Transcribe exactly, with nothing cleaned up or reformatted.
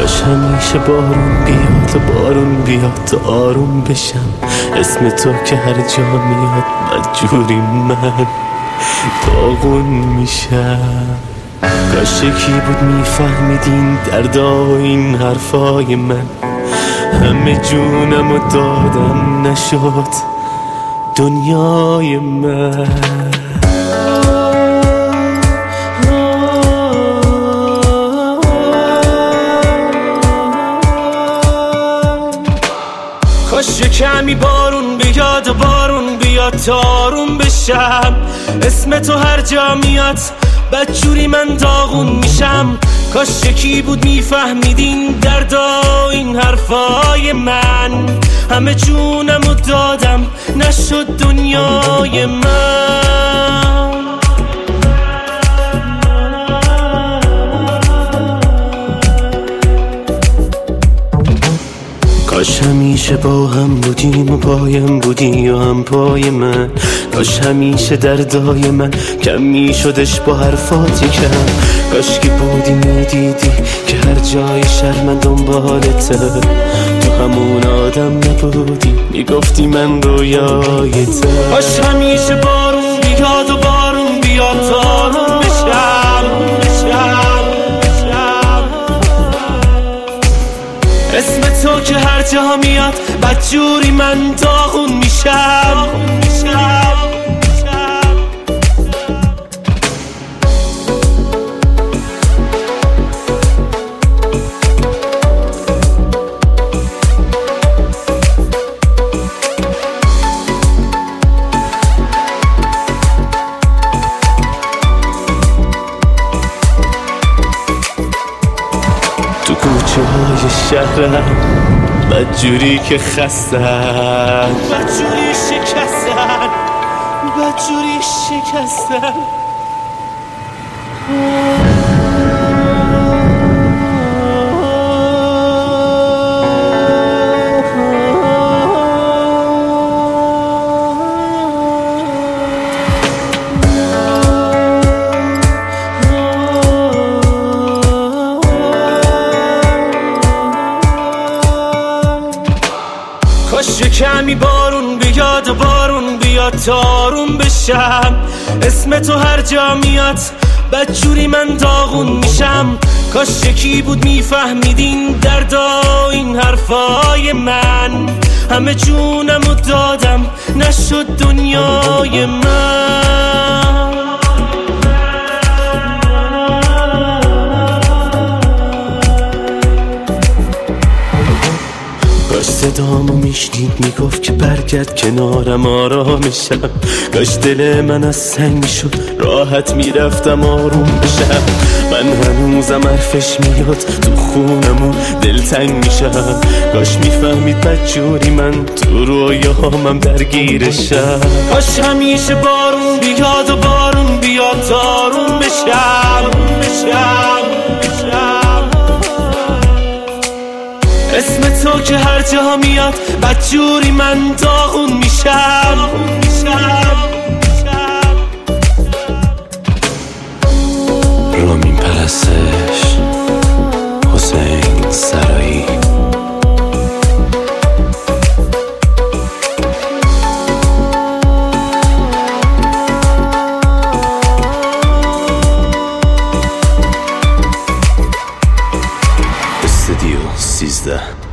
کاش همیشه بارون بیاد و بارون بیاد تا آروم بشم. اسم تو که هر جا میاد بدجوری من داغون میشم. کاش یکی بود میفهمیدین دردا این حرفای من. همه جونم و دادم نشد دنیای من. کاش یه کمی بارون بیاد و بارون بیاد تا آروم بشم. اسم تو هر جا میاد بدجوری من داغون میشم. کاش یکی بود میفهمیدین دردا این حرفای من. همه جونم و دادم نشد دنیای من. کاش همیشه با هم بودیم و پایم بودی و هم پای من. کاش همیشه دردای من کم میشدش با حرفات یکم. کاش که بودی میدیدی که هر جای شهر من دنبالته. تو همون آدم نبودی میگفتی من رویایته. کاش همیشه بارون بیاد و بارون بیاد تا آروم بشم بشم بشم. اسم تو که هر جا میاد بدجوری من داغون میشم میشم. تو کوچه های شهرم بدجوری که خستن، بدجوری شکستن، بدجوری شکستن. کاش یه کمی بارون بیاد و بارون بیاد تا آروم بشم. اسم تو هر جا میاد بدجوری من داغون میشم. کاش یکی بود میفهمیدین دردا این حرفای من. همه جونم و دادم نشد دنیای من. کاش صدامو میشنید میگفت که برگرد کنارم آرامشم. کاش دل من از سنگ شد راحت میرفتم آروم بشم. من هنوزم حرفش میاد تو خونمون دلتنگ میشم. کاش میفهمید بدجوری من تو رویاهامم درگیرشم. کاش همیشه بارون بیاد و بارون بیاد تا آروم بشم بشم بشم. اسم تو که هر جا میاد بدجوری من داغون میشم میشم. رامین پرستش، حسین سرایی. استودیو سیزده.